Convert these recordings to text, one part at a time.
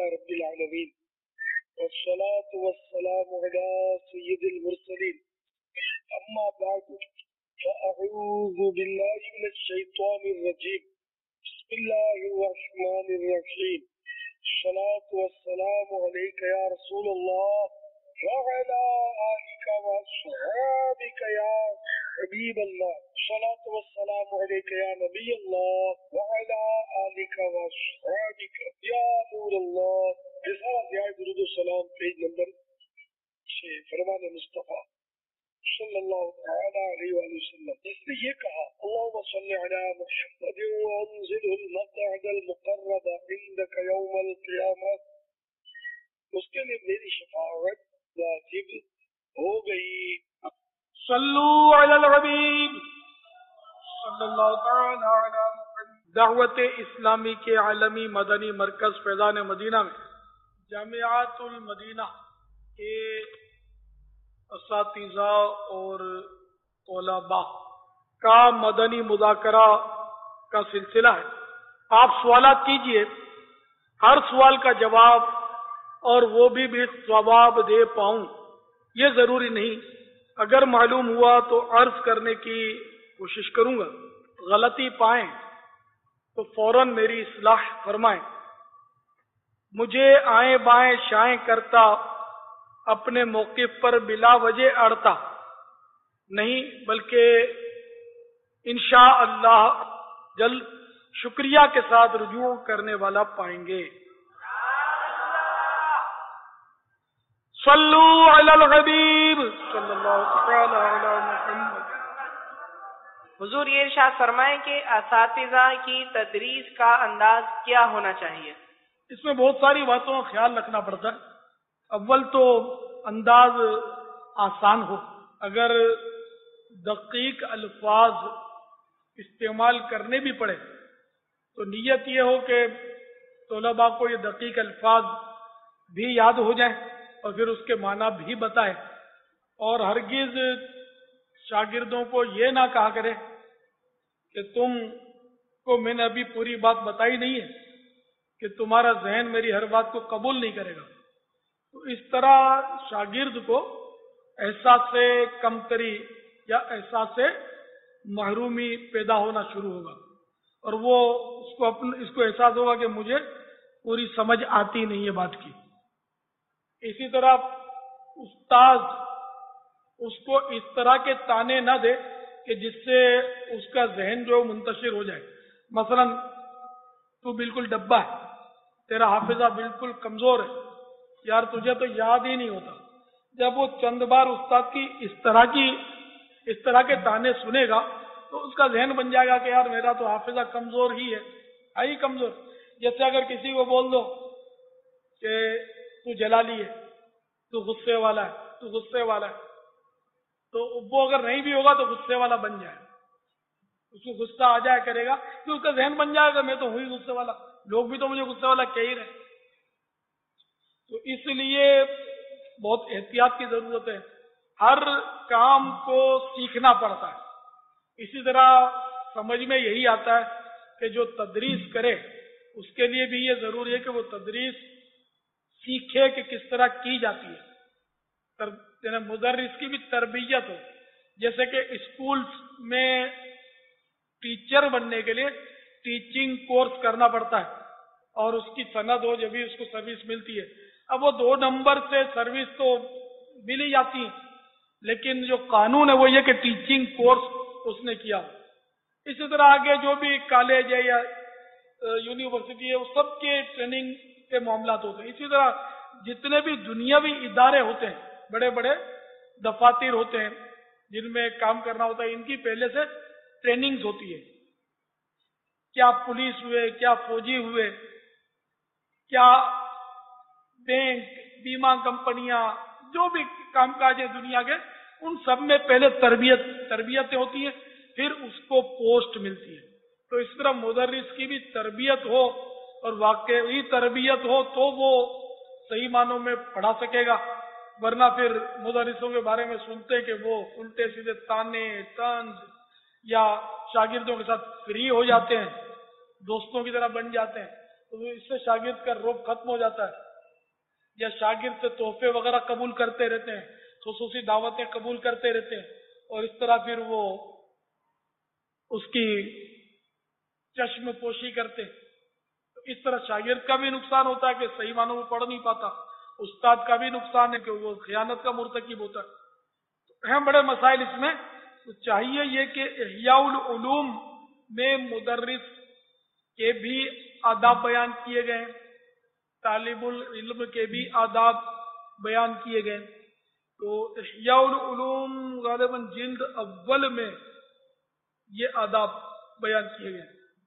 رب العالمين والصلاة والسلام على سيد المرسلين أما بعد فأعوذ بالله من الشيطان الرجيم بسم الله الرحمن الرحيم الصلاة والسلام عليك يا رسول الله وعلى آلك وأصحابك يا حبيب الله الصلاة والسلام عليك يا نبي الله وعلى آلك وأصحابك يا نور الله. رسالة درود السلام پیج نمبر 6 فرمان مصطفیٰ صلی اللہ تعالی علیہ وآلہ وسلم. اس نے یہ کہا اللہم صلی علی محمد وانزل المقعد المقرب عندك یوم القیامہ. اس کے لیے میری شفاعت واجب ہو گئی. صلو علی الحبیب صلی اللہ تعالی علی محمد. دعوت اسلامی کے عالمی مدنی مرکز فیضان مدینہ میں جامعات المدینہ کے اساتذہ اور طلباء کا مدنی مذاکرہ کا سلسلہ ہے. آپ سوالات کیجئے، ہر سوال کا جواب اور وہ بھی ثواب دے پاؤں یہ ضروری نہیں. اگر معلوم ہوا تو عرض کرنے کی کوشش کروں گا. غلطی پائیں تو فوراً میری اصلاح فرمائیں. مجھے آئیں بائیں شائیں کرتا، اپنے موقف پر بلا وجہ اڑتا نہیں، بلکہ انشاءاللہ جلد شکریہ کے ساتھ رجوع کرنے والا پائیں گے. صلو علی الحبیب صلی اللہ تعالی علی محمد. حضور یہ ارشاد فرمائیں کہ اساتذہ کی تدریس کا انداز کیا ہونا چاہیے؟ اس میں بہت ساری باتوں کا خیال رکھنا پڑتا ہے. اول تو انداز آسان ہو. اگر دقیق الفاظ استعمال کرنے بھی پڑے تو نیت یہ ہو کہ طلباء کو یہ دقیق الفاظ بھی یاد ہو جائیں اور پھر اس کے معنی بھی بتائے. اور ہرگز شاگردوں کو یہ نہ کہا کرے کہ تم کو میں نے ابھی پوری بات بتائی نہیں ہے کہ تمہارا ذہن میری ہر بات کو قبول نہیں کرے گا. تو اس طرح شاگرد کو احساس کمتری یا احساس محرومی پیدا ہونا شروع ہوگا اور وہ اس کو احساس ہوگا کہ مجھے پوری سمجھ آتی نہیں ہے بات کی. اسی طرح استاد اس کو اس طرح کے تانے نہ دے کہ جس سے اس کا ذہن جو منتشر ہو جائے. مثلا تو بالکل ڈبہ ہے، تیرا حافظہ بالکل کمزور ہے، یار تجھے تو یاد ہی نہیں ہوتا. جب وہ چند بار استاد کی اس طرح کے تانے سنے گا تو اس کا ذہن بن جائے گا کہ یار میرا تو حافظہ کمزور ہی ہے کمزور. جیسے اگر کسی کو بول دو کہ تو جلالی ہے، تو غصے والا ہے، تو وہ اگر نہیں بھی ہوگا تو غصے والا بن جائے. اس کو غصہ آ جایا کرے گا کہ اس کا ذہن بن جائے گا میں تو ہوں ہی غصے والا، لوگ بھی تو مجھے غصے والا کہہ ہی رہے. تو اس لیے بہت احتیاط کی ضرورت ہے. ہر کام کو سیکھنا پڑتا ہے. اسی طرح سمجھ میں یہی آتا ہے کہ جو تدریس کرے اس کے لیے بھی یہ ضروری ہے کہ وہ تدریس سیکھے کہ کس طرح کی جاتی ہے. مدرس کی بھی تربیت ہو. جیسے کہ اسکولز میں ٹیچر بننے کے لیے ٹیچنگ کورس کرنا پڑتا ہے اور اس کی سند ہو جب بھی اس کو سروس ملتی ہے. اب وہ 2 نمبر سے سروس تو مل ہی جاتی ہے، لیکن جو قانون ہے وہ یہ کہ ٹیچنگ کورس اس نے کیا. اسی طرح آگے جو بھی کالج ہے یا یونیورسٹی ہے وہ سب کے ٹریننگ کے معاملات ہوتے ہیں. اسی طرح جتنے بھی دنیاوی ادارے ہوتے ہیں، بڑے بڑے دفاتر ہوتے ہیں جن میں کام کرنا ہوتا ہے، ان کی پہلے سے ٹریننگز ہوتی ہے. کیا پولیس ہوئے، کیا فوجی ہوئے، کیا بینک، بیمہ کمپنیاں، جو بھی کام کاج ہے دنیا کے، ان سب میں پہلے تربیتیں ہوتی ہیں، پھر اس کو پوسٹ ملتی ہے. تو اس طرح مدرس کی بھی تربیت ہو اور واقعی تربیت ہو تو وہ صحیح معنوں میں پڑھا سکے گا. ورنہ پھر مدرسوں کے بارے میں سنتے کہ وہ الٹے سیدھے تانے طنز یا شاگردوں کے ساتھ فری ہو جاتے ہیں، دوستوں کی طرح بن جاتے ہیں. تو اس سے شاگرد کا رعب ختم ہو جاتا ہے، یا شاگرد سے تحفے وغیرہ قبول کرتے رہتے ہیں، خصوصی دعوتیں قبول کرتے رہتے ہیں، اور اس طرح پھر وہ اس کی چشم پوشی کرتے، تو اس طرح شاگرد کا بھی نقصان ہوتا ہے کہ صحیح معنوں میں پڑھ نہیں پاتا، استاد کا بھی نقصان ہے کہ وہ خیانت کا مرتکب ہوتا ہے۔ تو ہیں بڑے مسائل اس میں، تو چاہیے یہ کہ احیاء العلوم میں مدرس کے بھی آداب بیان کیے گئے، طالب العلم کے بھی آداب بیان کیے گئے۔ تو احیاء العلوم غالباً جلد اول میں یہ آداب بیان کیے گئے،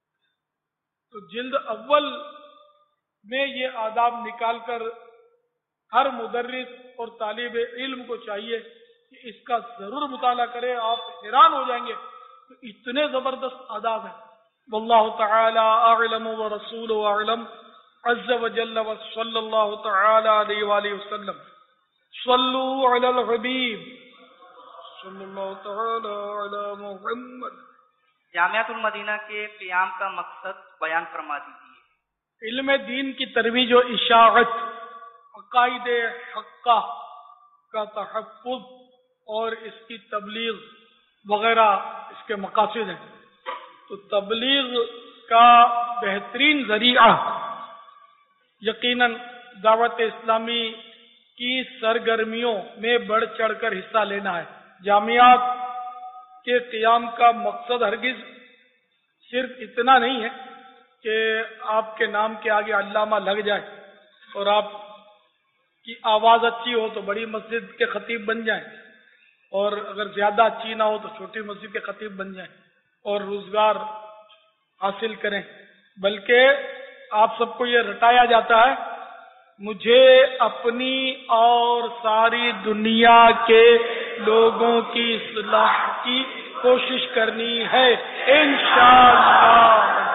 تو جلد اول میں یہ آداب نکال کر ہر مدرس اور طالب علم کو چاہیے کہ اس کا ضرور مطالعہ کرے، آپ حیران ہو جائیں گے کہ اتنے زبردست آداب ہیں۔ واللہ تعالی اعلم ورسولہ اعلم عز وجل وصلی اللہ تعالی علیہ وآلہ وسلم۔ صلو علی الحبیب صلی اللہ تعالی علی محمد۔ جامعۃ المدینہ کے قیام کا مقصد بیان فرما دیجیے۔ علم دین کی ترویج و اشاعت، عقائد حقہ کا تحفظ اور اس کی تبلیغ وغیرہ اس کے مقاصد ہیں۔ تو تبلیغ کا بہترین ذریعہ یقیناً دعوت اسلامی کی سرگرمیوں میں بڑھ چڑھ کر حصہ لینا ہے۔ جامعات کے قیام کا مقصد ہرگز صرف اتنا نہیں ہے کہ آپ کے نام کے آگے علامہ لگ جائے اور آپ کی آواز اچھی ہو تو بڑی مسجد کے خطیب بن جائیں، اور اگر زیادہ اچھی نہ ہو تو چھوٹی مسجد کے خطیب بن جائیں اور روزگار حاصل کریں، بلکہ آپ سب کو یہ رٹایا جاتا ہے مجھے اپنی اور ساری دنیا کے لوگوں کی اصلاح کی کوشش کرنی ہے انشاءاللہ۔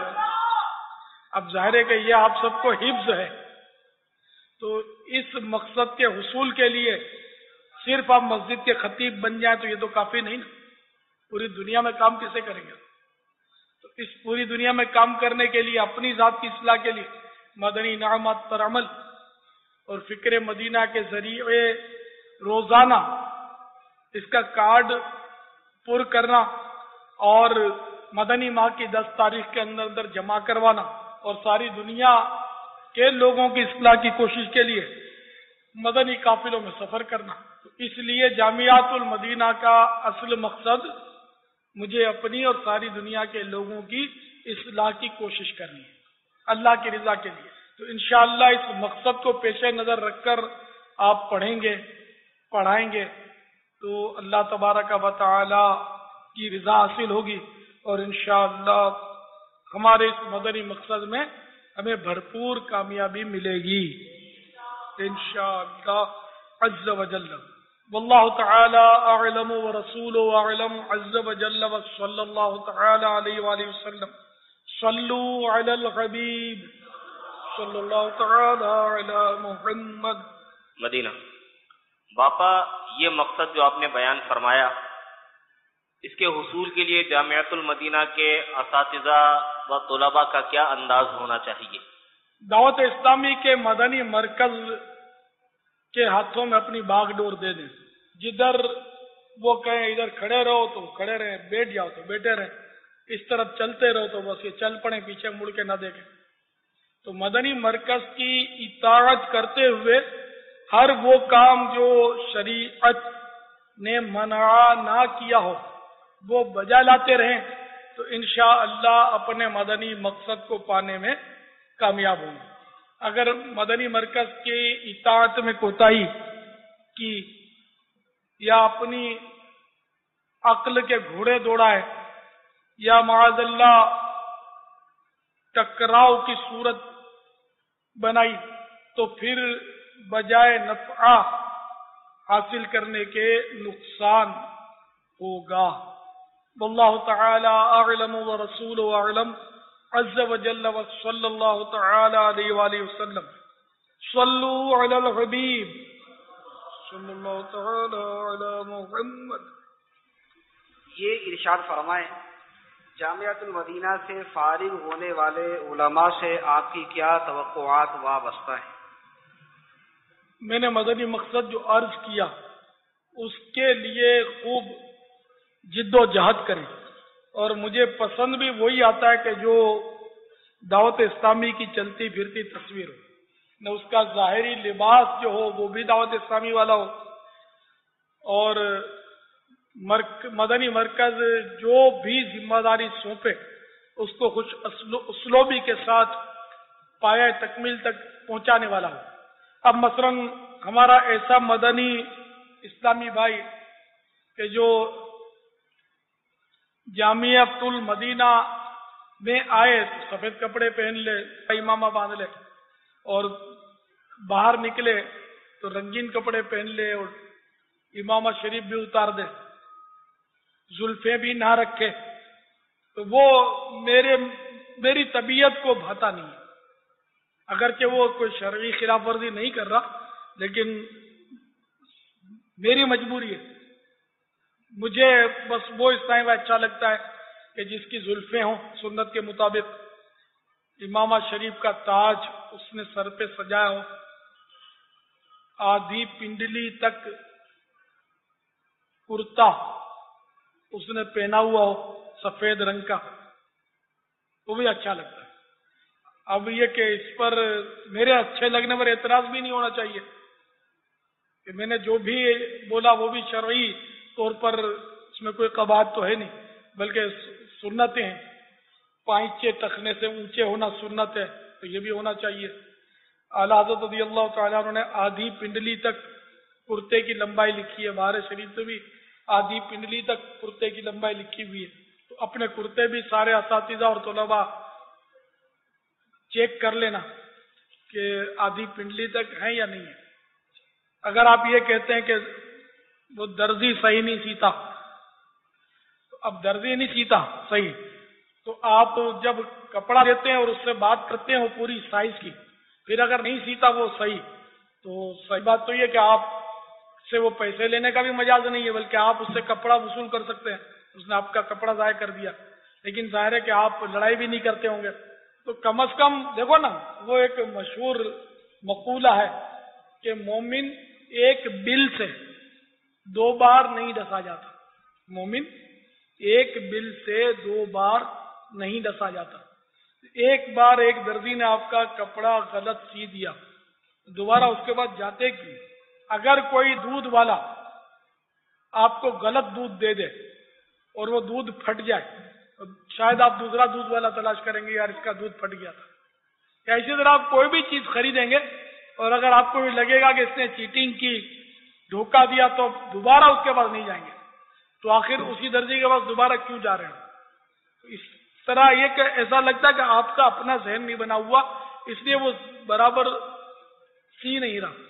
اب ظاہر ہے کہ یہ آپ سب کو حفظ ہے، تو اس مقصد کے حصول کے لیے صرف آپ مسجد کے خطیب بن جائیں تو یہ تو کافی نہیں نا، پوری دنیا میں کام کیسے کریں گے؟ تو اس پوری دنیا میں کام کرنے کے لیے اپنی ذات کی اصلاح کے لیے مدنی انعامات پر عمل اور فکر مدینہ کے ذریعے روزانہ اس کا کارڈ پر کرنا اور مدنی ماہ کی 10 تاریخ کے اندر جمع کروانا اور ساری دنیا کے لوگوں کی اصلاح کی کوشش کے لیے مدنی قافلوں میں سفر کرنا۔ تو اس لیے جامعات المدینہ کا اصل مقصد مجھے اپنی اور ساری دنیا کے لوگوں کی اصلاح کی کوشش کرنی ہے اللہ کی رضا کے لیے۔ تو انشاءاللہ اس مقصد کو پیش نظر رکھ کر آپ پڑھیں گے، پڑھائیں گے تو اللہ تبارک و تعالی کی رضا حاصل ہوگی، اور انشاءاللہ ہمارے اس مدنی مقصد میں ہمیں بھرپور کامیابی ملے گی انشاءاللہ عز وجل۔ واللہ تعالی اعلم ورسولہ اعلم عز وجل وصلی اللہ تعالی علیہ وآلہ وسلم۔ صلو علی الحبیب صلی اللہ تعالی علی محمد۔ مدینہ باپا، یہ مقصد جو آپ نے بیان فرمایا، اس کے حصول کے لیے جامعۃ المدینہ کے اساتذہ و طلباء کا کیا انداز ہونا چاہیے؟ دعوت اسلامی کے مدنی مرکز کے ہاتھوں میں اپنی باغ ڈور دے دیں، جدھر وہ کہیں ادھر کھڑے رہو تو کھڑے رہیں، بیٹھ جاؤ تو بیٹھے رہیں، اس طرف چلتے رہو تو بس یہ چل پڑیں، پیچھے مڑ کے نہ دیکھیں۔ تو مدنی مرکز کی اطاعت کرتے ہوئے ہر وہ کام جو شریعت نے منع نہ کیا ہو وہ بجا لاتے رہیں تو انشاءاللہ اپنے مدنی مقصد کو پانے میں کامیاب ہوں گے۔ اگر مدنی مرکز کی اطاعت میں کوتاہی کی یا اپنی عقل کے گھوڑے دوڑائے یا معاذ اللہ ٹکراؤ کی صورت بنائی تو پھر بجائے نفع حاصل کرنے کے نقصان ہوگا۔ واللہ تعالی اعلم ورسولہ اعلم عز وجل وصلی اللہ تعالی علیہ وآلہ وسلم۔ صلو علی الحبیب صلی اللہ تعالی علی محمد۔ یہ ارشاد فرمائیں، جامعۃ المدینہ سے فارغ ہونے والے علماء سے آپ کی کیا توقعات وابستہ ہیں؟ میں نے مدنی مقصد جو عرض کیا اس کے لیے خوب جد و جہد کریں، اور مجھے پسند بھی وہی آتا ہے کہ جو دعوت اسلامی کی چلتی پھرتی تصویر ہو، نہ اس کا ظاہری لباس جو ہو وہ بھی دعوت اسلامی والا ہو، اور مدنی مرکز جو بھی ذمہ داری سونپے اس کو خوش اسلوبی کے ساتھ پایہ تکمیل تک پہنچانے والا ہو۔ اب مثلا ہمارا ایسا مدنی اسلامی بھائی کہ جو جامعۃ المدینہ میں آئے تو سفید کپڑے پہن لے، امامہ باندھ لے، اور باہر نکلے تو رنگین کپڑے پہن لے اور امامہ شریف بھی اتار دے، زلفیں بھی نہ رکھے، تو وہ میری طبیعت کو بھاتا نہیں ہے۔ اگرچہ وہ کوئی شرعی خلاف ورزی نہیں کر رہا، لیکن میری مجبوری ہے۔ مجھے بس وہ اسلام اچھا لگتا ہے کہ جس کی زلفیں ہوں سنت کے مطابق، امامہ شریف کا تاج اس نے سر پہ سجایا ہو، آدھی پنڈلی تک کرتا اس نے پہنا ہوا ہو سفید رنگ کا، وہ بھی اچھا لگتا ہے۔ اب یہ کہ اس پر میرے اچھے لگنے پر اعتراض بھی نہیں ہونا چاہیے کہ میں نے جو بھی بولا وہ بھی شرعی طور پر اس میں کوئی قباحت تو ہے نہیں، بلکہ سنتیں ہیں۔ پائچے ٹخنے سے اونچے ہونا سنت ہے، تو یہ بھی ہونا چاہیے۔ اعلیٰ حضرت رضی اللہ تعالیٰ عنہ نے آدھی پنڈلی تک کرتے کی لمبائی لکھی ہے، بہار شریف سے بھی آدھی پنڈلی تک کرتے کی لمبائی لکھی ہوئی ہے، تو اپنے کرتے بھی سارے اساتذہ اور طلباء چیک کر لینا کہ آدھی پنڈلی تک ہے یا نہیں ہے۔ اگر آپ یہ کہتے ہیں کہ وہ درزی صحیح نہیں سیتا، تو اب درزی نہیں سیتا صحیح، تو آپ جب کپڑا دیتے ہیں اور اس سے بات کرتے ہیں وہ پوری سائز کی، پھر اگر نہیں سیتا وہ صحیح، تو صحیح بات تو یہ کہ آپ سے وہ پیسے لینے کا بھی مجاز نہیں ہے، بلکہ آپ اس سے کپڑا وصول کر سکتے ہیں، اس نے آپ کا کپڑا ضائع کر دیا، لیکن ظاہر ہے کہ آپ لڑائی بھی نہیں کرتے ہوں گے، تو کم از کم دیکھو نا، وہ ایک مشہور مقولہ ہے کہ مومن ایک بل سے 2 بار نہیں ڈسا جاتا، مومن ایک بل سے 2 بار نہیں ڈسا جاتا۔ ایک بار ایک درزی نے آپ کا کپڑا غلط سی دیا، دوبارہ اس کے بعد جاتے کیوں؟ اگر کوئی دودھ والا آپ کو غلط دودھ دے دے اور وہ دودھ پھٹ جائے، تو شاید آپ دوسرا دودھ والا تلاش کریں گے، یار اس کا دودھ پھٹ گیا تھا۔ اسی طرح آپ کوئی بھی چیز خریدیں گے اور اگر آپ کو لگے گا کہ اس نے چیٹنگ کی، دھوکہ دیا، تو دوبارہ اس کے پاس نہیں جائیں گے، تو آخر اسی درجے کے پاس دوبارہ کیوں جا رہے ہیں؟ تو اس طرح یہ کہ ایسا لگتا ہے کہ آپ کا اپنا ذہن نہیں بنا ہوا، اس لیے وہ برابر سی نہیں رہا۔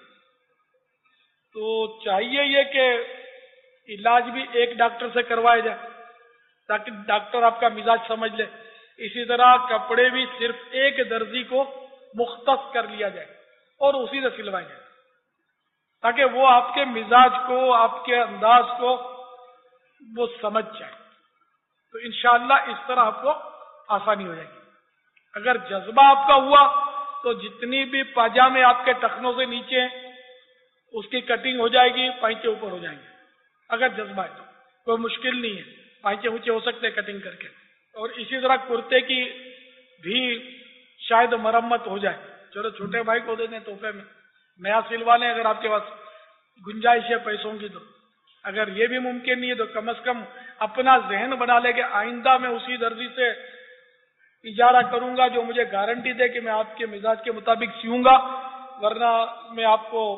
تو چاہیے یہ کہ علاج بھی ایک ڈاکٹر سے کروایا جائے تاکہ ڈاکٹر آپ کا مزاج سمجھ لے، اسی طرح کپڑے بھی صرف ایک درزی کو مختص کر لیا جائے اور اسی سے سلوائے جائے تاکہ وہ آپ کے مزاج کو، آپ کے انداز کو وہ سمجھ جائے، تو انشاءاللہ اس طرح آپ کو آسانی ہو جائے گی۔ اگر جذبہ آپ کا ہوا تو جتنی بھی پاجامے آپ کے ٹخنوں سے نیچے ہیں اس کی کٹنگ ہو جائے گی، پائچے اوپر ہو جائیں گے۔ اگر جذبہ ہے تو کوئی مشکل نہیں ہے، پائچے اونچے ہو سکتے ہیں کٹنگ کر کے، اور اسی طرح کرتے کی بھی شاید مرمت ہو جائے، چلو چھوٹے بھائی کو دے دیں تحفے میں، نیا سلوا لیں اگر آپ کے پاس گنجائش ہے پیسوں کی، تو اگر یہ بھی ممکن نہیں ہے تو کم از کم اپنا ذہن بنا لے کہ آئندہ میں اسی درزی سے اجارہ کروں گا جو مجھے گارنٹی دے کہ میں آپ کے مزاج کے مطابق سیوں گا، ورنہ میں آپ کو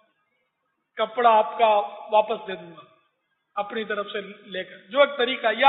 کپڑا آپ کا واپس دے دوں گا اپنی طرف سے لے کر، جو ایک طریقہ، یا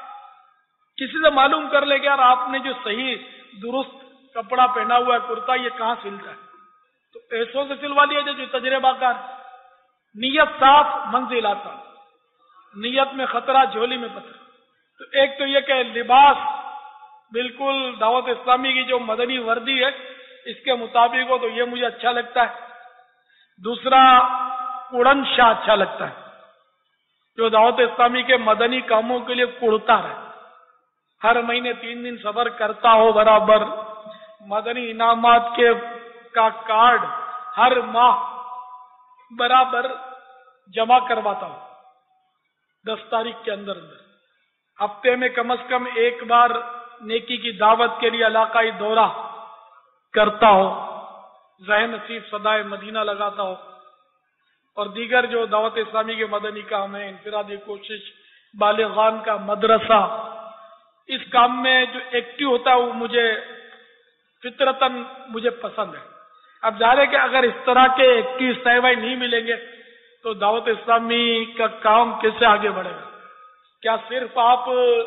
کسی سے معلوم کر لے کہ یار آپ نے جو صحیح درست کپڑا پہنا ہوا ہے کرتا، یہ کہاں سلتا ہے، تو ایسوں سے سلوا لیا جائے جو تجربہ کار، نیت صاف منزل آتا، نیت میں خطرہ جھولی میں پتھر۔ تو ایک تو یہ کہ لباس بالکل دعوت اسلامی کی جو مدنی وردی ہے اس کے مطابق ہو، تو یہ مجھے اچھا لگتا ہے۔ دوسرا اڑن شاہ اچھا لگتا ہے جو دعوت اسلامی کے مدنی کاموں کے لیے کڑتا رہے، हर महीने 3 दिन सफर करता हो बराबर, मदनी इनामात का कार्ड हर माह बराबर जमा करवाता हूं 10 तारीख के अंदर अंदर, हफ्ते में कम से कम एक बार नेकी की दावत के लिए इलाकाई दौरा करता हो, ज़हन नसीब सदाए मदीना लगाता हो, और दीगर जो दावत इस्लामी के मदनी काम है, इनफरादी कोशिश, बालिगान का मदरसा, इस काम में जो एक्टिव होता है वो मुझे फितरतन मुझे पसंद है। अब जाहिर है कि अगर इस तरह के एक्टिव सहभागी नहीं मिलेंगे तो दावत इस्लामी का काम कैसे आगे बढ़ेगा? क्या सिर्फ आप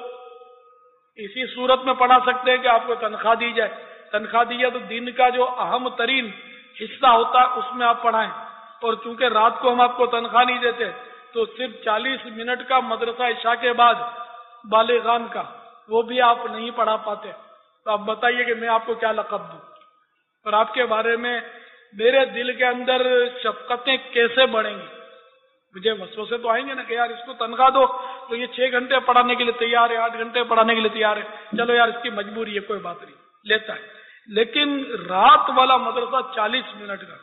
इसी सूरत में पढ़ा सकते हैं कि आपको तनख्वाह दी जाए? तनख्वाह दी जाए तो दिन का जो अहम तरीन हिस्सा होता है उसमें आप पढ़ाएं, और चूंकि रात को हम आपको तनख्वाह नहीं देते तो सिर्फ 40 मिनट का मदरसा इशा के बाद बालिगान का वो भी आप नहीं पढ़ा पाते, तो आप बताइए कि मैं आपको क्या लक़ब दूं? और आपके बारे में मेरे दिल के अंदर शफकतें कैसे बढ़ेंगी? मुझे वसवसे तो आएंगे ना कि यार इसको तनख्वाह दो तो ये 6 घंटे पढ़ाने के लिए तैयार है, 8 घंटे पढ़ाने के लिए तैयार है, चलो यार इसकी मजबूरी है, कोई बात नहीं, लेता है। लेकिन रात वाला मदरसा 40 मिनट का,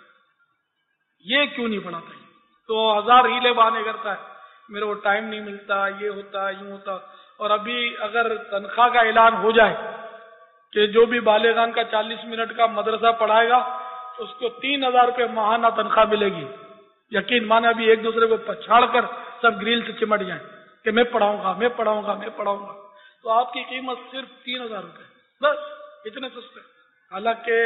ये क्यों नहीं पढ़ाता? तो 1000 हीले बहाने करता है, मेरे को टाइम नहीं मिलता, ये होता, यूं होता। और अभी अगर तनख्वाह का ऐलान हो जाए कि जो भी बालिगान का 40 मिनट का मदरसा पढ़ाएगा उसको 3000 रुपये माहाना तनख्वाह मिलेगी, यकीन माने अभी एक दूसरे को पछाड़ कर सब ग्रिल से चिमट जाए कि मैं पढ़ाऊंगा, मैं पढ़ाऊंगा, मैं पढ़ाऊंगा। तो आपकी कीमत सिर्फ 3000 रुपये, बस इतने सस्ते। हालांकि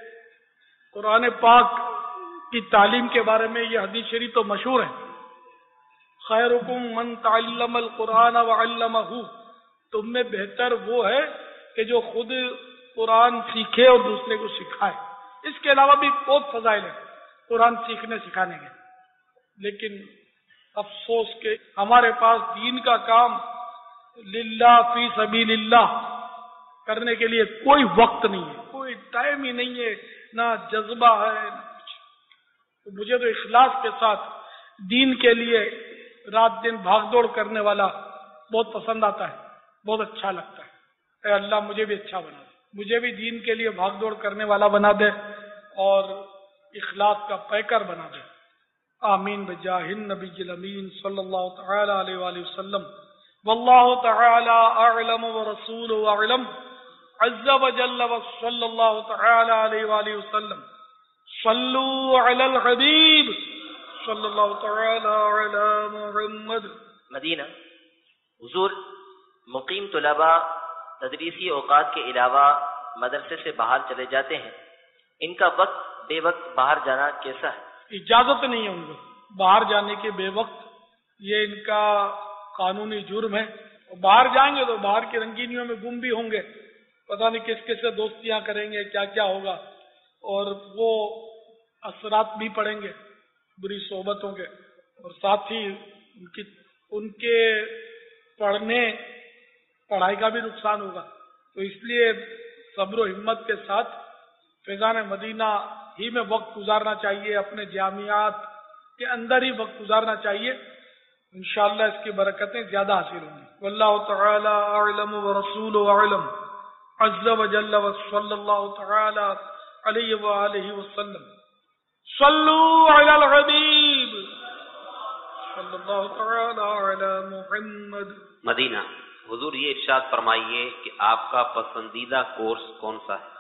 कुरान पाक की तालीम के बारे में यह हदीस शरीफ तो मशहूर है, खैरुकुम मन तअल्लमल कुरान व अल्लमहु, तुम में बेहतर वो है कि जो खुद कुरान सीखे और दूसरे को सिखाए। इसके अलावा भी बहुत फजाइल है कुरान सीखने सिखाने के, लेकिन अफसोस के हमारे पास दीन का काम लिल्लाह फी सबीलिल्लाह करने के लिए कोई वक्त नहीं है, कोई टाइम ही नहीं है, ना जज्बा है, ना कुछ। तो मुझे तो इखलास के साथ दीन के लिए रात दिन भागदौड़ करने वाला बहुत पसंद आता है, बहुत अच्छा लगता है। ऐ अल्लाह मुझे भी अच्छा बना दे, मुझे भी दीन के लिए भागदौड़ करने वाला बना दे और इखलास का पैकर बना दे। आमीन बजाहिन नबील अमीन सल्लल्लाहु तआला अलैहि वसल्लम। वल्लाहु तआला अअलम व रसूलुहु अअलम अज़्ज़ व जल्ल व सल्लल्लाहु तआला अलैहि वसल्लम। सल्लू अलल हबीब सल्लल्लाहु तआला अला मुहम्मद। मदीना, हुजूर मुकीम तुलबा तदरीसी औकात के अलावा मदरसे से बाहर चले जाते हैं, इनका वक्त बेवक्त बाहर जाना कैसा है? इजाजत नहीं है उनको बाहर जाने के बेवक्त, ये इनका कानूनी जुर्म है। और बाहर जाएंगे तो बाहर की रंगीनियों में गुम भी होंगे, पता नहीं किस किस से दोस्तियां करेंगे, क्या क्या होगा, और वो असरात भी पड़ेंगे बुरी सोबतों के, और साथ ही उनके पढ़ाई का भी नुकसान होगा। तो इसलिए सब्र और हिम्मत के साथ फैज़ान मदीना ही में वक्त गुजारना चाहिए, अपने जामियात के अंदर ही वक्त गुजारना चाहिए। इंशाअल्लाह इसकी बरकतें ज्यादा हासिल होंगी। वल्लाहु तआला अअलम व रसूलुहु अअलम अज़्ज़ व जल्ल व सल्लल्लाहु तआला अलैहि व आलिहि वसल्लम। सल्लू अलल हबीब सल्लल्लाहु तआला अला मुहम्मद। मदीना, हुजूर ये इरशाद फरमाइए कि आपका पसंदीदा कोर्स कौन सा है?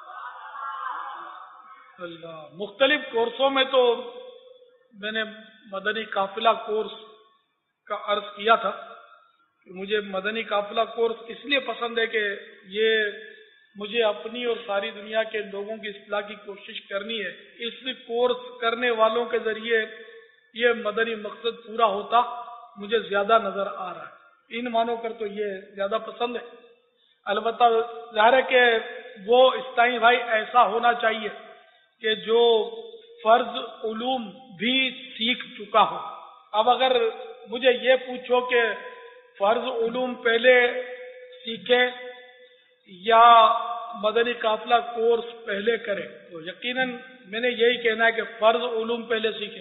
अल्लाह, मुख्तलिफ कोर्सों में तो मैंने मदनी काफिला कोर्स का अर्ज किया था कि मुझे मदनी काफिला कोर्स इसलिए पसंद है कि ये मुझे अपनी और सारी दुनिया के लोगों की इस्लाह की कोशिश करनी है। इस कोर्स करने वालों के जरिए ये मदनी मकसद पूरा होता मुझे ज्यादा नजर आ रहा है। इन मानों कर तो ये ज्यादा पसंद है। अलबत्ता ज़ाहिर है कि वो इस्लामी भाई ऐसा होना चाहिए कि जो फर्ज उलूम भी सीख चुका हो। अब अगर मुझे ये पूछो कि फर्ज उलूम पहले सीखे या मदनी काफिला कोर्स पहले करे, तो यकीनन मैंने यही कहना है कि फर्ज उलूम पहले सीखे।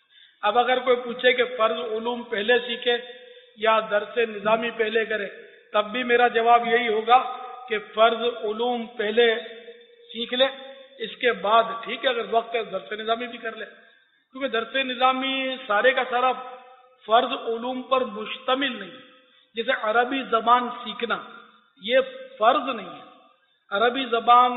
अब अगर कोई पूछे कि फर्ज उलूम पहले सीखे या दरसे निजामी पहले करे, تب بھی میرا جواب یہی ہوگا کہ فرض علوم پہلے سیکھ لے، اس کے بعد ٹھیک ہے اگر وقت ہے درس نظامی بھی کر لے، کیونکہ درس نظامی سارے کا سارا فرض علوم پر مشتمل نہیں ہے۔ جیسے عربی زبان سیکھنا یہ فرض نہیں ہے، عربی زبان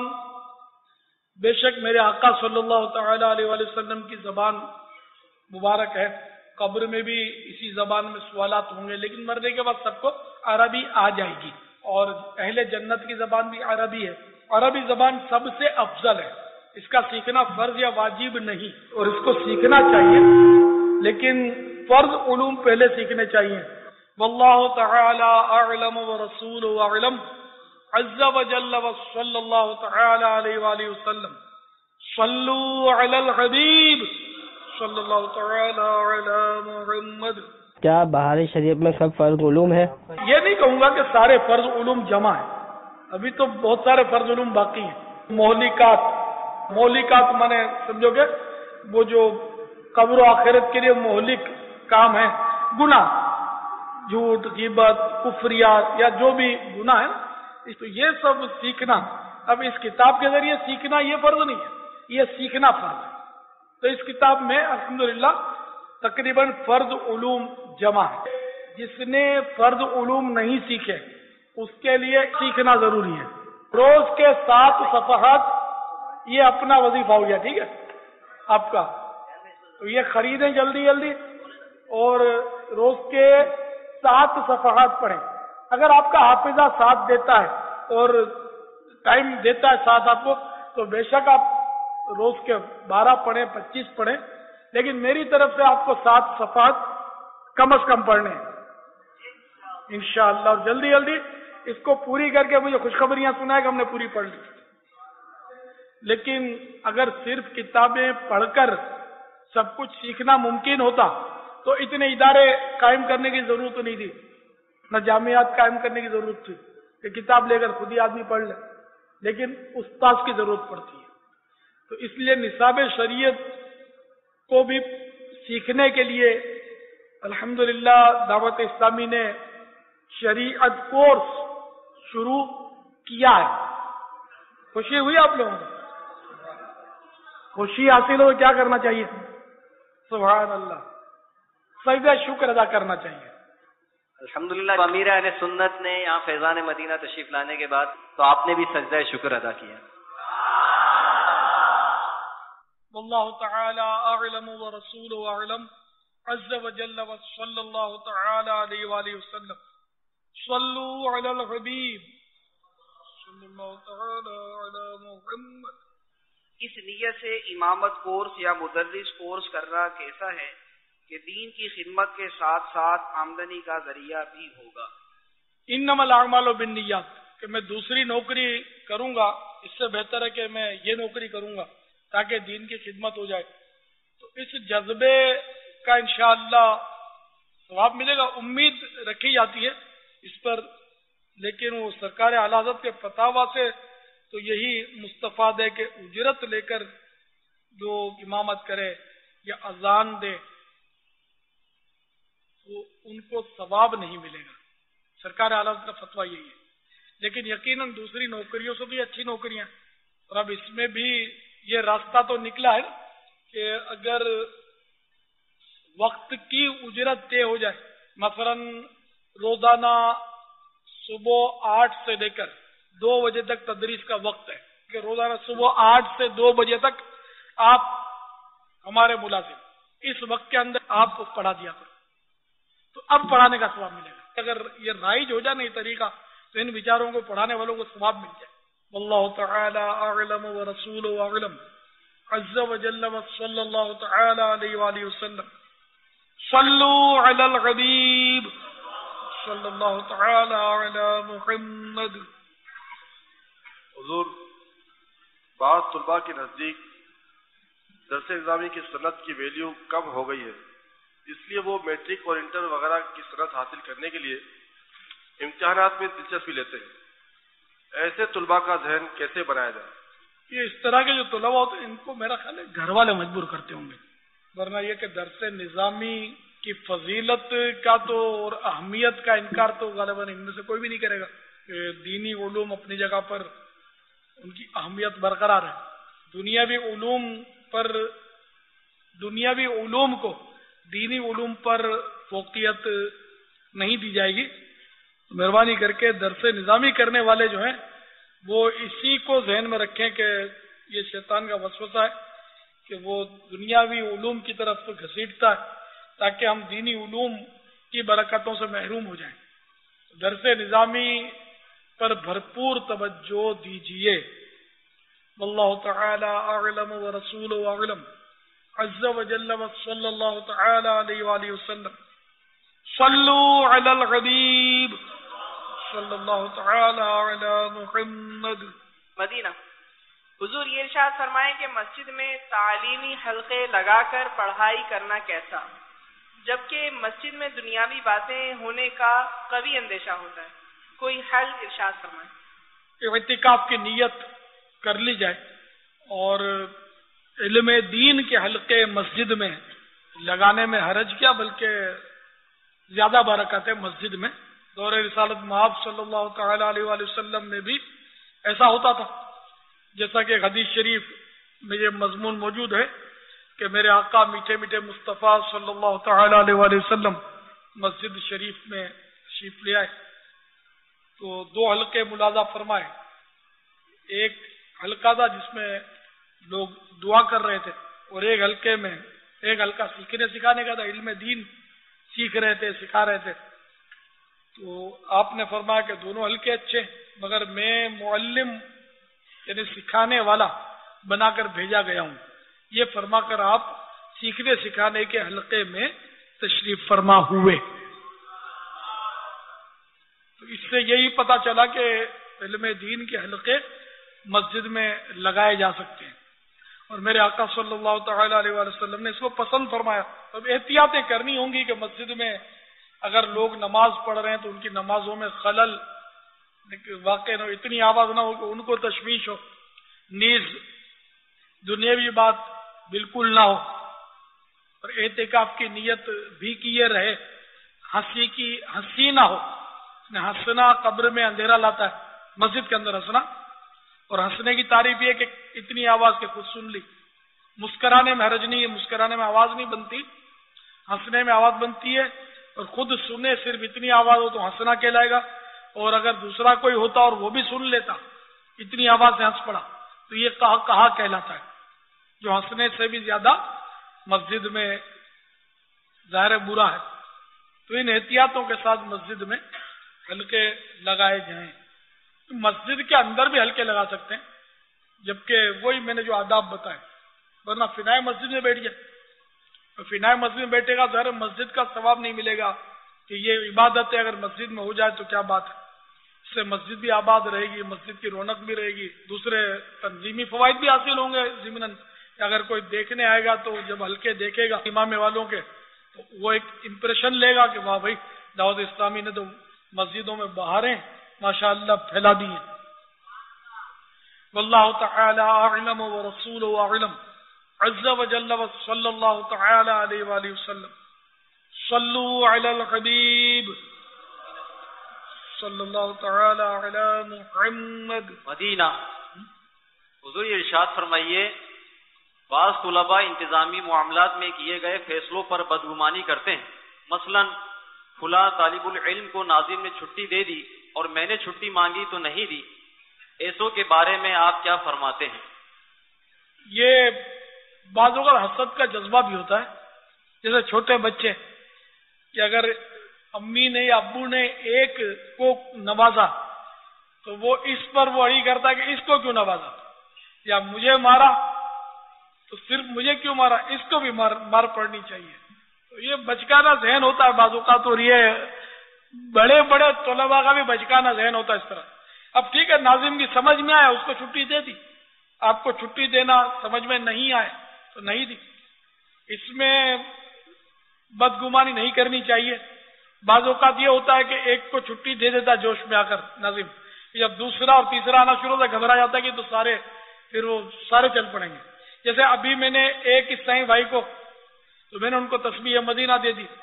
بے شک میرے آقا صلی اللہ تعالی علیہ وآلہ وسلم کی زبان مبارک ہے، قبر میں بھی اسی زبان میں سوالات ہوں گے، لیکن مرنے کے بعد سب کو عربی آ جائے گی، اور اہل جنت کی زبان بھی عربی ہے۔ عربی زبان سب سے افضل ہے، اس کا سیکھنا فرض یا واجب نہیں، اور اس کو سیکھنا چاہیے، لیکن فرض علوم پہلے سیکھنے چاہیے۔ واللہ تعالی اعلم ورسولہ اعلم عز وجل وصلی اللہ تعالی علیہ وآلہ وسلم صلو علی الحبیب صلی اللہ تعالی علی محمد۔ کیا بہار شریعت میں سب فرض علوم ہے؟ یہ نہیں کہوں گا کہ سارے فرض علوم جمع ہیں، ابھی تو بہت سارے فرض علوم باقی ہیں۔ مہلکات مانے سمجھو گے وہ جو قبر و آخرت کے لیے مہلک کام ہے، گناہ، جھوٹ، غیبت، کفریات یا جو بھی گناہ ہے، تو یہ سب سیکھنا، اب اس کتاب کے ذریعے سیکھنا یہ فرض نہیں ہے، یہ سیکھنا فرض ہے۔ تو اس کتاب میں الحمدللہ تقریباً فرض علوم جمع ہے۔ جس نے فرض علوم نہیں سیکھے اس کے لیے سیکھنا ضروری ہے۔ روز کے 7 صفحات یہ اپنا وظیفہ ہو گیا، ٹھیک ہے آپ کا، تو یہ خریدیں جلدی جلدی اور روز کے 7 صفحات پڑھیں۔ اگر آپ کا حافظہ ساتھ دیتا ہے اور ٹائم دیتا ہے ساتھ آپ کو، تو بے شک آپ روز کے 12 پڑھیں، 25 پڑھیں، لیکن میری طرف سے آپ کو 7 صفحات کم از کم پڑھنے ہیں انشاءاللہ، اور جلدی جلدی اس کو پوری کر کے مجھے خوشخبریاں سنائے کہ ہم نے پوری پڑھ لی۔ لیکن اگر صرف کتابیں پڑھ کر سب کچھ سیکھنا ممکن ہوتا تو اتنے ادارے قائم کرنے کی ضرورت نہیں تھی، نہ جامعات قائم کرنے کی ضرورت تھی کہ کتاب لے کر خود ہی آدمی پڑھ لے، لیکن استاذ کی ضرورت پڑتی ہے۔ تو اس لیے نصاب شریعت کو بھی سیکھنے کے لیے الحمدللہ دعوت اسلامی نے شریعت کورس شروع کیا ہے۔ خوشی ہوئی آپ لوگوں کو؟ خوشی حاصل ہو کیا کرنا چاہیے؟ سبحان اللہ، سجدہ شکر ادا کرنا چاہیے۔ الحمدللہ امیر اہل سنت نے یہاں فیضان مدینہ تشریف لانے کے بعد تو آپ نے بھی سجدہ شکر ادا کیا۔ واللہ تعالی اعلم ورسولہ اعلم عز وجل وصلی اللہ تعالی علیہ وآلہ وسلم صلو علی الحبیب صلی اللہ تعالی علی محمد۔ اس نیت سے امامت کورس یا مدرس کورس کرنا کیسا ہے کہ دین کی خدمت کے ساتھ ساتھ آمدنی کا ذریعہ بھی ہوگا؟ انما الاعمال بالنیات، کہ میں دوسری نوکری کروں گا اس سے بہتر ہے کہ میں یہ نوکری کروں گا تاکہ دین کی خدمت ہو جائے۔ تو اس جذبے کا انشاءاللہ ثواب ملے گا، امید رکھی جاتی ہے اس پر، لیکن وہ سرکار اعلی حضرت کے فتاوی سے تو یہی مستفاد ہے کہ اجرت لے کر جو امامت کرے یا اذان دے تو ان کو ثواب نہیں ملے گا، سرکار اعلی حضرت کا فتویٰ یہی ہے۔ لیکن یقیناً دوسری نوکریوں سے بھی اچھی نوکریاں، اور اب اس میں بھی یہ راستہ تو نکلا ہے کہ اگر وقت کی اجرت طے ہو جائے، مثلا روزانہ صبح 8 سے لے کر 2 بجے تک تدریس کا وقت ہے کہ روزانہ صبح 8 سے 2 بجے تک آپ ہمارے ملازم اس وقت کے اندر آپ کو پڑھا دیا کرو، تو اب پڑھانے کا ثواب ملے گا۔ اگر یہ رائج ہو جائے نہیں طریقہ تو ان بیچاروں کو پڑھانے والوں کو ثواب مل جائے۔ واللہ تعالی اعلم ورسولہ اعلم عز وجل وصلی اللہ تعالی علیہ وآلہ وسلم صلو علی الحبیب صلی اللہ تعالی علی محمد۔ حضور، بعض طلباء کے نزدیک درس نظامی کی سند کی ویلیو کم ہو گئی ہے، اس لیے وہ میٹرک اور انٹر وغیرہ کی سند حاصل کرنے کے لیے امتحانات میں دلچسپی لیتے ہیں۔ ایسے طلباء کا ذہن کیسے بنایا جائے؟ یہ اس طرح کے جو طلباء ہوتے ہیں ان کو میرا خیال ہے گھر والے مجبور کرتے ہوں گے، ورنہ یہ کہ درس نظامی کی فضیلت کا تو اور اہمیت کا انکار تو غالباً ان میں سے کوئی بھی نہیں کرے گا کہ دینی علوم اپنی جگہ پر ان کی اہمیت برقرار ہے. دنیاوی علوم کو دینی علوم پر فوقیت نہیں دی جائے گی. مہربانی کر کے درس نظامی کرنے والے جو ہیں وہ اسی کو ذہن میں رکھیں کہ یہ شیطان کا وسوسہ ہے کہ وہ دنیاوی علوم کی طرف گھسیٹتا ہے تاکہ ہم دینی علوم کی برکتوں سے محروم ہو جائیں. درس نظامی پر بھرپور توجہ دیجیے. واللہ تعالی اعلم ورسولہ اعلم عز وجل وصلی اللہ تعالی علیہ وآلہ وسلم. صلو علی الحبیب صلی اللہ تعالی علی محمد. مدینہ. حضور یہ ارشاد فرمائیں کہ مسجد میں تعلیمی حلقے لگا کر پڑھائی کرنا کیسا، جبکہ مسجد میں دنیاوی باتیں ہونے کا قوی اندیشہ ہوتا ہے، کوئی حل ارشاد فرمائیں. اعتکاف کی نیت کر لی جائے اور علم دین کے حلقے مسجد میں لگانے میں حرج کیا، بلکہ زیادہ برکت ہے مسجد میں. دور رسالت مآب صلی اللہ تعالی علیہ وآلہ وسلم میں بھی ایسا ہوتا تھا، جیسا کہ حدیث شریف میں یہ مضمون موجود ہے کہ میرے آقا میٹھے میٹھے مصطفیٰ صلی اللہ تعالی علیہ وآلہ وسلم مسجد شریف میں تشریف لے آئے تو 2 حلقے ملاحظہ فرمائے. ایک حلقہ تھا جس میں لوگ دعا کر رہے تھے اور ایک حلقہ سیکھنے سکھانے کا تھا، علم دین سیکھ رہے تھے، سکھا رہے تھے. تو آپ نے فرمایا کہ دونوں حلقے اچھے، مگر میں معلم یعنی سکھانے والا بنا کر بھیجا گیا ہوں. یہ فرما کر آپ سیکھنے سکھانے کے حلقے میں تشریف فرما ہوئے. تو اس سے یہی پتا چلا کہ علم دین کے حلقے مسجد میں لگائے جا سکتے ہیں اور میرے آقا صلی اللہ تعالی علیہ وآلہ وسلم نے اس کو پسند فرمایا. اب احتیاطیں کرنی ہوں گی کہ مسجد میں اگر لوگ نماز پڑھ رہے ہیں تو ان کی نمازوں میں خلل واقع نہ ہو، اتنی آواز نہ ہو کہ ان کو تشویش ہو، نیز دنیاوی بات بالکل نہ ہو، اور اعتکاف کی نیت بھی کیے رہے. ہنسی نہ ہو. ہنسنا قبر میں اندھیرا لاتا ہے، مسجد کے اندر ہنسنا، اور ہنسنے کی تعریف یہ کہ اتنی آواز کہ خود سن لی. مسکرانے میں حرج نہیں ہے، مسکرانے میں آواز نہیں بنتی، ہنسنے میں آواز بنتی ہے، اور خود سنے صرف اتنی آواز ہو تو ہنسنا کہلائے گا، اور اگر دوسرا کوئی ہوتا اور وہ بھی سن لیتا اتنی آواز سے ہنس پڑا تو یہ کہا کہلاتا ہے، جو ہنسنے سے بھی زیادہ مسجد میں ظاہر برا ہے. تو ان احتیاطوں کے ساتھ مسجد میں حلقے لگائے جائیں. مسجد کے اندر بھی حلقے لگا سکتے ہیں، جبکہ وہی میں نے جو آداب بتائے، ورنہ فنائے مسجد میں بیٹھ جائے. فنائے مسجد میں بیٹھے گا ظاہر مسجد کا ثواب نہیں ملے گا کہ یہ عبادت ہے، اگر مسجد میں ہو جائے تو کیا بات ہے. اس سے مسجد بھی آباد رہے گی، مسجد کی رونق بھی رہے گی، دوسرے تنظیمی فوائد بھی حاصل ہوں گے. ضمناً اگر کوئی دیکھنے آئے گا تو جب حلقے دیکھے گا امام والوں کے تو وہ ایک امپریشن لے گا کہ واہ بھائی دعوت اسلامی نے تو مسجدوں میں بہاریں ماشاءاللہ پھیلا دی ہیں. واللہ تعالی اعلم ورسولہ اعلم عز وجل وصلی اللہ تعالی علیہ وآلہ وسلم. صلو علی الحبیب صلی اللہ تعالی علی محمد. مدینہ. حضور یہ ارشاد فرمائیے، بعض طلباء انتظامی معاملات میں کیے گئے فیصلوں پر بدگمانی کرتے ہیں. مثلا فلاں طالب العلم کو ناظم نے چھٹی دے دی اور میں نے چھٹی مانگی تو نہیں دی، ایسوں کے بارے میں آپ کیا فرماتے ہیں؟ یہ بعض اوقات حسد کا جذبہ بھی ہوتا ہے، جیسے چھوٹے بچے کہ اگر امی نے یا ابو نے ایک کو نوازا تو وہ اس پر وہ اڑی کرتا ہے کہ اس کو کیوں نوازا، یا مجھے مارا تو صرف مجھے کیوں مارا، اس کو بھی مار پڑنی چاہیے. تو یہ بچکانا ذہن ہوتا ہے بعض اوقات، اور یہ بڑے بڑے طلباء کا بھی بچکانا ذہن ہوتا ہے اس طرح. اب ٹھیک ہے، ناظم کی سمجھ میں آیا اس کو چھٹی دے دی، آپ کو چھٹی دینا سمجھ میں نہیں آئے تو نہیں دی. اس میں بدگمانی نہیں کرنی چاہیے. بعض اوقات یہ ہوتا ہے کہ ایک کو چھٹی دے دیتا جوش میں آ کر ناظم، جب دوسرا اور تیسرا آنا شروع ہوتا ہے گھبرا جاتا ہے کہ تو پھر وہ سارے چل پڑیں گے. جیسے ابھی میں نے ایک عیسائی بھائی کو تو میں نے ان کو تسبیح مدینہ دے دی،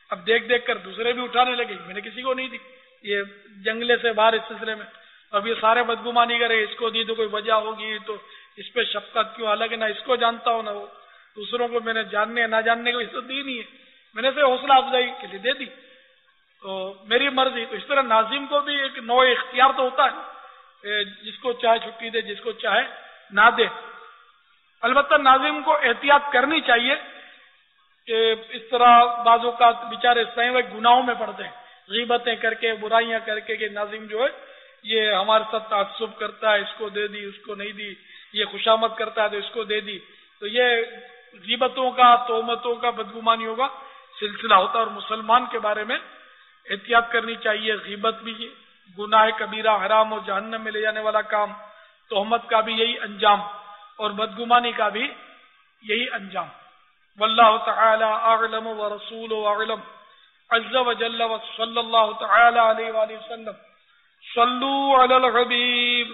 اب دیکھ دیکھ کر دوسرے بھی اٹھانے لگے، میں نے کسی کو نہیں دی، یہ جنگلے سے باہر اس سلسلے میں. اب یہ سارے بدگمانی کرے، اس کو دی تو کوئی وجہ ہوگی، تو اس پہ شفقت کیوں؟ حالانکہ نہ اس کو جانتا ہوں نہ وہ دوسروں کو میں نے جاننے نہ جاننے کو عزت دی نہیں ہے، میں نے سے حوصلہ افزائی کے لیے دے دی، تو میری مرضی. تو اس طرح ناظم کو بھی ایک نوع اختیار تو ہوتا ہے، جس کو چاہے چھٹی دے، جس کو چاہے نہ دے. البتہ ناظم کو احتیاط کرنی چاہیے کہ اس طرح بعض اوقات بیچارے سائیں ہوئے گناہوں میں پڑتے ہیں، غیبتیں کر کے، برائیاں کر کے، کہ ناظم جو ہے یہ ہمارے ساتھ تعصب کرتا ہے، اس کو دے دی، اس کو نہیں دی، یہ خوشامد کرتا ہے تو اس کو دے دی. تو یہ غیبتوں کا، تہمتوں کا، بدگمانیوں کا سلسلہ ہوتا ہے، اور مسلمان کے بارے میں احتیاط کرنی چاہیے. غیبت بھی گناہ کبیرہ، حرام اور جہنم میں لے جانے والا کام، تہمت کا بھی یہی انجام، اور بدگمانی کا بھی یہی انجام. واللہ تعالی اعلم ورسولہ اعلم عز وجل وصلی اللہ تعالی علیہ وآلہ وسلم. صلو علی الحبیب.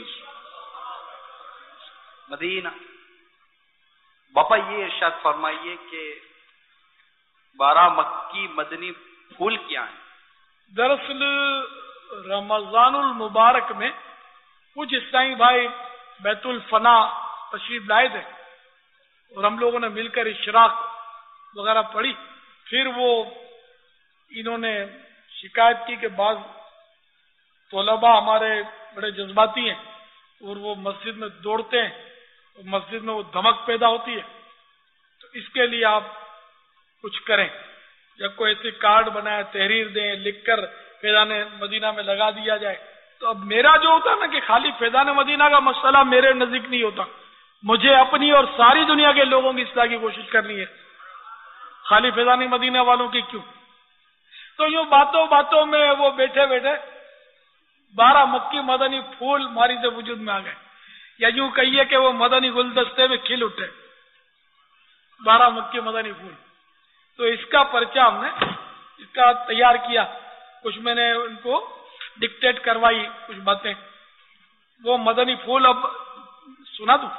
مدینہ. باپا یہ ارشاد فرمائیے کہ 12 مکی مدنی پھول کیا ہیں؟ دراصل رمضان المبارک میں کچھ عیسائی بھائی بیت الفنا تشریف لائے تھے، اور ہم لوگوں نے مل کر اشراق وغیرہ پڑھی. پھر وہ انہوں نے شکایت کی کہ بعض طلباء ہمارے بڑے جذباتی ہیں اور وہ مسجد میں دوڑتے ہیں، اور مسجد میں وہ دھمک پیدا ہوتی ہے، تو اس کے لیے آپ کچھ کریں، یا کوئی ایسی کارڈ بنائے، تحریر دیں، لکھ کر فیضان مدینہ میں لگا دیا جائے. تو اب میرا جو ہوتا نا کہ خالی فیضان مدینہ کا مسئلہ میرے نزدیک نہیں ہوتا، مجھے اپنی اور ساری دنیا کے لوگوں کی اصلاح کی کوشش کرنی ہے، خالی فیضان مدینہ والوں کی کیوں. تو یوں باتوں باتوں میں وہ بیٹھے بیٹھے 12 مکی مدنی پھول ماری سے وجود میں آ گئے، یا یوں کہیے کہ وہ مدنی گلدستے میں کھل اٹھے 12 مکی مدنی پھول. تو اس کا پرچہ ہم نے اس کا تیار کیا، کچھ میں نے ان کو ڈکٹیٹ کروائی کچھ باتیں. وہ مدنی پھول اب سنا دوں،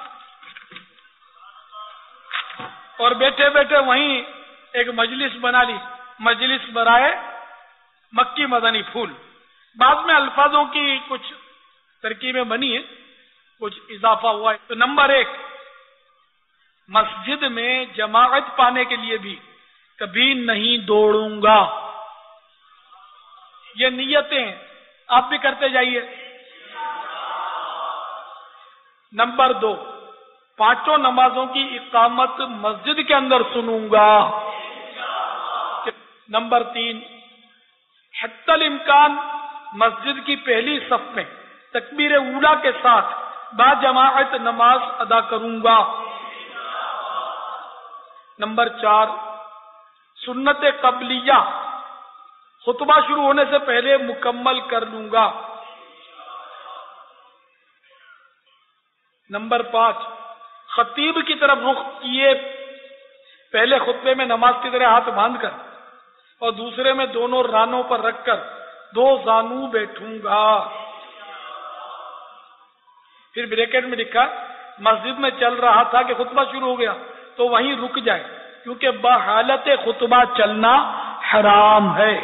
اور بیٹھے بیٹھے وہیں ایک مجلس بنا لی، مجلس برائے مکی مدنی پھول. بعد میں الفاظوں کی کچھ ترکیبیں بنی ہیں، کچھ اضافہ ہوا ہے. تو نمبر 1، مسجد میں جماعت پانے کے لیے بھی کبھی نہیں دوڑوں گا. یہ نیتیں آپ بھی کرتے جائیے. نمبر 2، 5 نمازوں کی اقامت مسجد کے اندر سنوں گا. نمبر 3، حتی الامکان مسجد کی پہلی صف میں تکبیر اولا کے ساتھ با جماعت نماز ادا کروں گا. نمبر 4، سنت قبلیہ خطبہ شروع ہونے سے پہلے مکمل کر لوں گا. نمبر 5، خطیب کی طرف رخ کیے پہلے خطبے میں نماز کی طرح ہاتھ باندھ کر اور دوسرے میں دونوں رانوں پر رکھ کر 2 زانو بیٹھوں گا. پھر بریکٹ میں لکھا مسجد میں چل رہا تھا کہ خطبہ شروع ہو گیا تو وہیں رک جائے، کیونکہ بحالت خطبہ چلنا حرام ہے.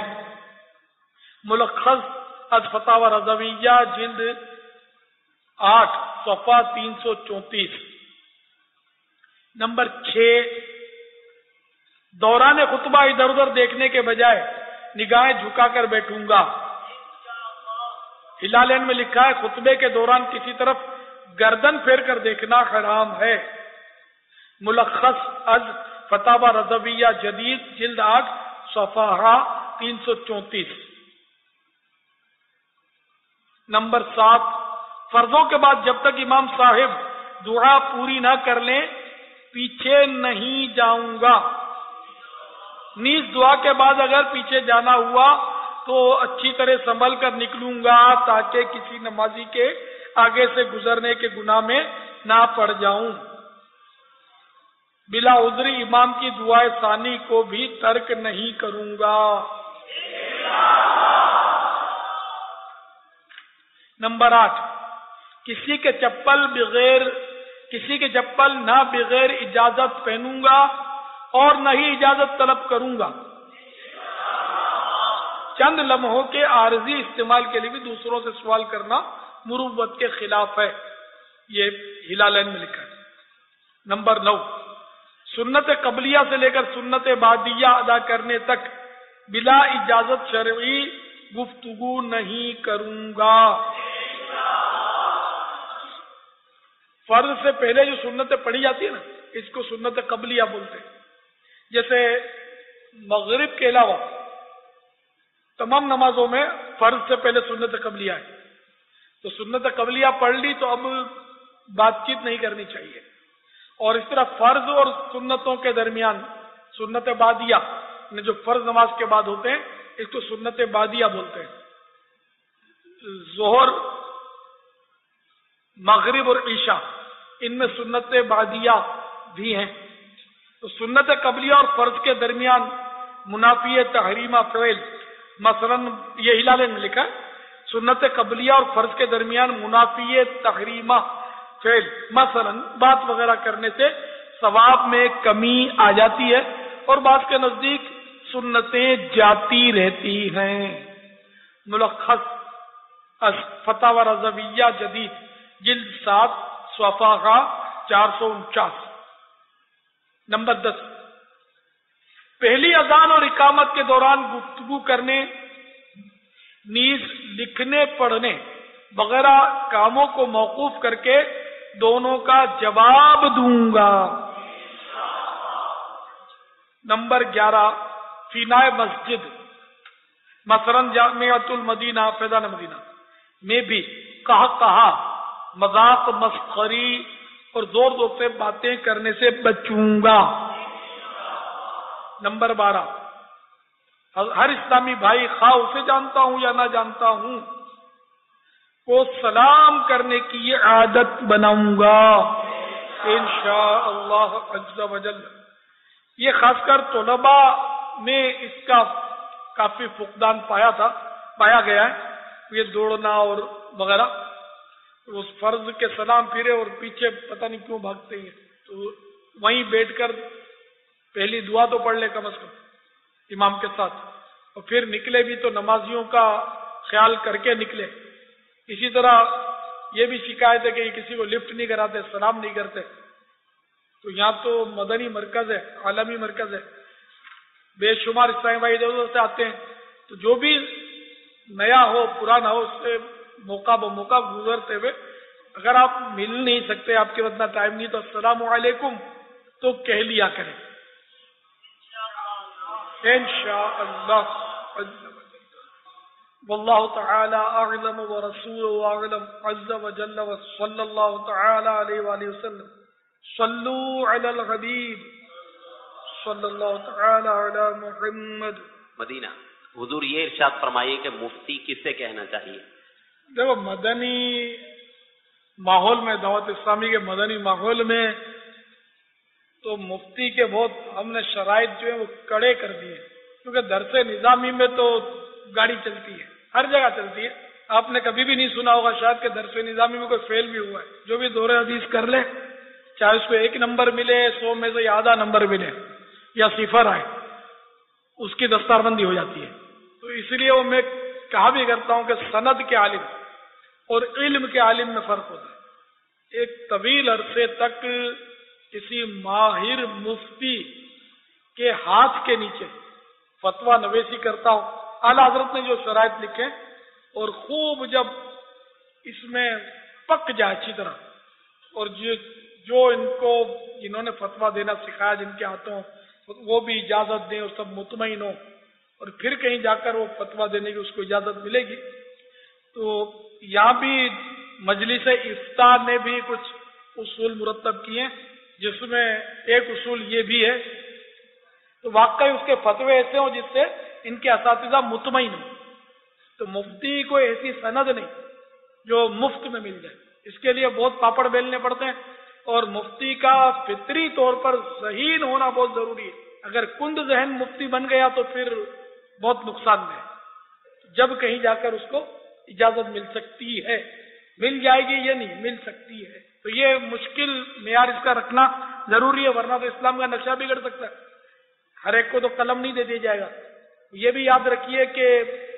ملخص از فتاوی رضویہ جلد 8 صفحہ 334. نمبر 6، دوران خطبہ ادھر ادھر دیکھنے کے بجائے نگاہیں جھکا کر بیٹھوں گا. ہلالین میں لکھا ہے خطبے کے دوران کسی طرف گردن پھیر کر دیکھنا حرام ہے. ملخص از فتاوی رضویہ جدید جلد 8 صفحہ 334. نمبر 7، فرضوں کے بعد جب تک امام صاحب دعا پوری نہ کر لیں پیچھے نہیں جاؤں گا. نیز دعا کے بعد اگر پیچھے جانا ہوا تو اچھی طرح سنبھل کر نکلوں گا تاکہ کسی نمازی کے آگے سے گزرنے کے گناہ میں نہ پڑ جاؤں. بلا عذری امام کی دعائے ثانی کو بھی ترک نہیں کروں گا. نمبر 8، کسی کے چپل نہ بغیر اجازت پہنوں گا اور نہ ہی اجازت طلب کروں گا. چند لمحوں کے عارضی استعمال کے لیے بھی دوسروں سے سوال کرنا مروت کے خلاف ہے، یہ ہلالین میں لکھا ہے۔ نمبر 9، سنت قبلیہ سے لے کر سنت بعدیہ ادا کرنے تک بلا اجازت شرعی گفتگو نہیں کروں گا۔ فرض سے پہلے جو سنتیں پڑھی جاتی ہے نا، اس کو سنت قبلیہ بولتے ہیں۔ جیسے مغرب کے علاوہ تمام نمازوں میں فرض سے پہلے سنت قبلیہ ہے، تو سنت قبلیہ پڑھ لی تو اب بات چیت نہیں کرنی چاہیے۔ اور اس طرح فرض اور سنتوں کے درمیان سنت بعدیہ جو فرض نماز کے بعد ہوتے ہیں، اس کو سنت بعدیہ بولتے ہیں۔ ظہر، مغرب اور عشاء، ان میں سنت بعدیہ بھی ہیں۔ تو سنت قبلیہ اور فرض کے درمیان منافی تحریمہ فعل، مثلا یہ ہلالے میں لکھا ہے، سنت قبلیہ اور فرض کے درمیان منافی تحریمہ فعل، مثلا بات وغیرہ کرنے سے ثواب میں کمی آ جاتی ہے، اور بعض کے نزدیک سنتیں جاتی رہتی ہیں۔ ملخص فتاوی رضویہ جدید جلد 7 صفحہ 449۔ نمبر 10، پہلی اذان اور اقامت کے دوران گفتگو کرنے، نیز لکھنے پڑھنے وغیرہ کاموں کو موقوف کر کے دونوں کا جواب دوں گا۔ نمبر 11، فینائے مسجد مثلا جامعۃ المدینہ فیضان مدینہ میں بھی کہا مذاق، مسخری اور زور زور سے باتیں کرنے سے بچوں گا۔ نمبر 12، ہر اسلامی بھائی خواہ اسے جانتا ہوں یا نہ جانتا ہوں کو سلام کرنے کی یہ عادت بناؤں گا انشاءاللہ عز و جل۔ یہ خاص کر طلباء میں اس کا کافی فقدان پایا گیا ہے، یہ دوڑنا اور وغیرہ، اس فرض کے سلام پھرے اور پیچھے پتہ نہیں کیوں بھاگتے ہیں، تو وہیں بیٹھ کر پہلی دعا تو پڑھ لے کم از کم امام کے ساتھ، اور پھر نکلے بھی تو نمازیوں کا خیال کر کے نکلے۔ اسی طرح یہ بھی شکایت ہے کہ یہ کسی کو لفٹ نہیں کراتے، سلام نہیں کرتے۔ تو یہاں تو مدنی مرکز ہے، عالمی مرکز ہے، بے شمار اسلامی بھائی ادھر ادھر سے آتے ہیں، تو جو بھی نیا ہو پرانا ہو اس سے موقع بموقع گزرتے ہوئے اگر آپ مل نہیں سکتے، آپ کے اتنا ٹائم نہیں، تو السلام علیکم تو کہہ لیا کریں انشاءاللہ۔ واللہ تعالی اعلم ورسولہ اعلم عز وجل، وصلی اللہ تعالی علیہ وآلہ وسلم۔ صلوا علی الحبیب صلی اللہ تعالی علی محمد۔ مدینہ حضور یہ ارشاد فرمائیے کہ مفتی کس سے کہنا چاہیے؟ دیکھو مدنی ماحول میں، دعوت اسلامی کے مدنی ماحول میں تو مفتی کے بہت ہم نے شرائط جو ہے وہ کڑے کر دیے، کیونکہ درس نظامی میں تو گاڑی چلتی ہے، ہر جگہ چلتی ہے۔ آپ نے کبھی بھی نہیں سنا ہوگا شاید کہ درس نظامی میں کوئی فیل بھی ہوا ہے۔ جو بھی دورہ حدیث کر لے، چاہے اس کو 1 نمبر ملے، 100 میں سے آدھا نمبر ملے یا 0 آئے، اس کی دستار بندی ہو جاتی ہے۔ تو اس لیے وہ میں کہا بھی کرتا ہوں کہ سند کے عالم اور علم کے عالم میں فرق ہوتا ہے۔ ایک طویل عرصے تک کسی ماہر مفتی کے ہاتھ کے نیچے فتویٰ نویسی کرتا ہوں، اعلیٰ حضرت نے جو شرائط لکھے اور خوب جب اس میں پک جائے اچھی طرح، اور جو ان کو جنہوں نے فتویٰ دینا سکھایا جن کے ہاتھوں، وہ بھی اجازت دیں اور سب مطمئن ہوں، اور پھر کہیں جا کر وہ فتویٰ دینے کی اس کو اجازت ملے گی۔ تو یہاں بھی مجلس افتاء نے بھی کچھ اصول مرتب کیے، جس میں ایک اصول یہ بھی ہے تو واقعی اس کے فتوے ایسے ہوں جس سے ان کے اساتذہ مطمئن ہوں۔ تو مفتی کو ایسی سند نہیں جو مفت میں مل جائے، اس کے لیے بہت پاپڑ بیلنے پڑتے ہیں، اور مفتی کا فطری طور پر ذہین ہونا بہت ضروری ہے۔ اگر کند ذہن مفتی بن گیا تو پھر بہت نقصان دہ، جب کہیں جا کر اس کو اجازت مل سکتی ہے، مل جائے گی یہ نہیں، مل سکتی ہے، تو یہ مشکل معیار اس کا رکھنا ضروری ہے، ورنہ تو اسلام کا نقشہ بگڑ سکتا ہے۔ ہر ایک کو تو قلم نہیں دے دیا جائے گا۔ یہ بھی یاد رکھیے کہ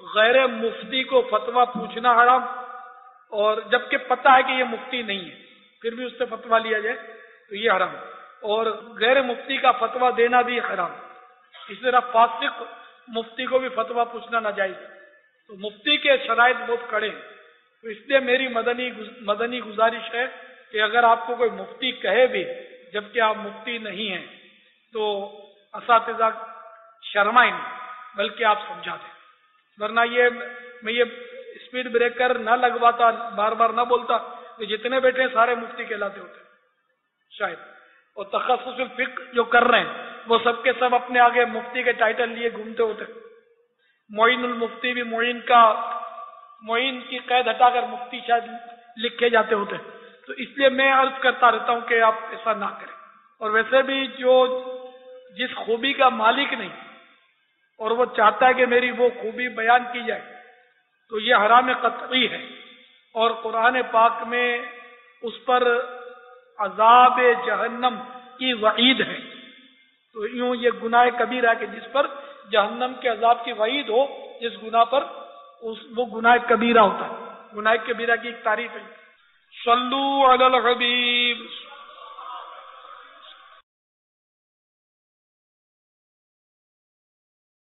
غیر مفتی کو فتویٰ پوچھنا حرام، اور جبکہ پتہ ہے کہ یہ مفتی نہیں ہے پھر بھی اس سے فتویٰ لیا جائے تو یہ حرام، اور غیر مفتی کا فتویٰ دینا بھی حرام۔ اس طرح فاسق مفتی کو بھی فتویٰ پوچھنا ناجائز ہے۔ تو مفتی کے شرائط بہت کڑے ہیں، تو اس لیے میری مدنی گزارش ہے کہ اگر آپ کو کوئی مفتی کہے بھی جبکہ آپ مفتی نہیں ہیں تو اساتذہ شرمائیں نہیں بلکہ آپ سمجھا دیں، ورنہ میں یہ اسپیڈ بریکر نہ لگواتا، بار بار نہ بولتا کہ جتنے بیٹھے ہیں سارے مفتی کہلاتے ہوتے شاید، اور تخصص الفقہ جو کر رہے ہیں وہ سب کے سب اپنے آگے مفتی کے ٹائٹل لیے گھومتے ہوتے۔ معین المفتی بھی معین کی قید ہٹا کر مفتی شاید لکھے جاتے ہوتے، تو اس لیے میں عرض کرتا رہتا ہوں کہ آپ ایسا نہ کریں۔ اور ویسے بھی جو جس خوبی کا مالک نہیں اور وہ چاہتا ہے کہ میری وہ خوبی بیان کی جائے تو یہ حرام قطعی ہے، اور قرآن پاک میں اس پر عذاب جہنم کی وعید ہے۔ تو یوں یہ گناہ کبیرہ ہے کہ جس پر جہنم کے عذاب کی وعید ہو، جس گناہ پر وہ گناہ کبیرہ ہوتا ہے۔ گناہ کبیرہ کی ایک تعریف ہے، صلو علی الحبیب